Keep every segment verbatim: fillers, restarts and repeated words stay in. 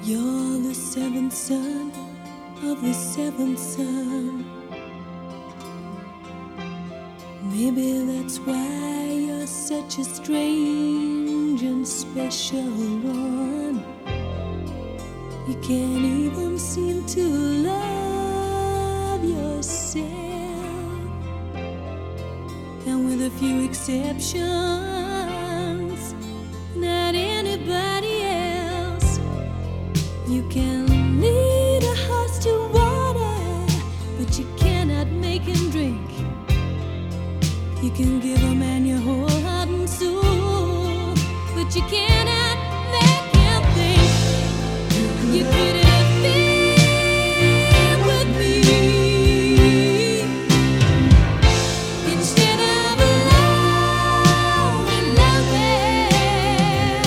You're the seventh son of the seventh son. Maybe that's why you're such a strange and special one. You can't even seem to love yourself. And with a few exceptions, not anybody else. You can lead a horse to water, but you cannot make him drink. You can give a man your whole heart and soul, but you cannot make him think. You couldn't feel with me instead of alone and loving.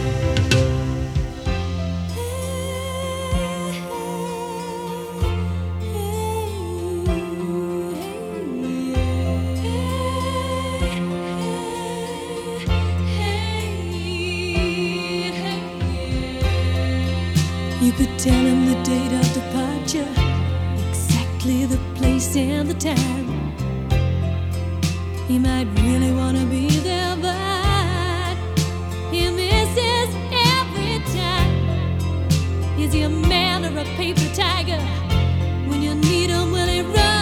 You could tell him the date of departure, exactly the place and the time. He might really want to be there, but he misses every time. Is he a man or a paper tiger? When you need him, will he run?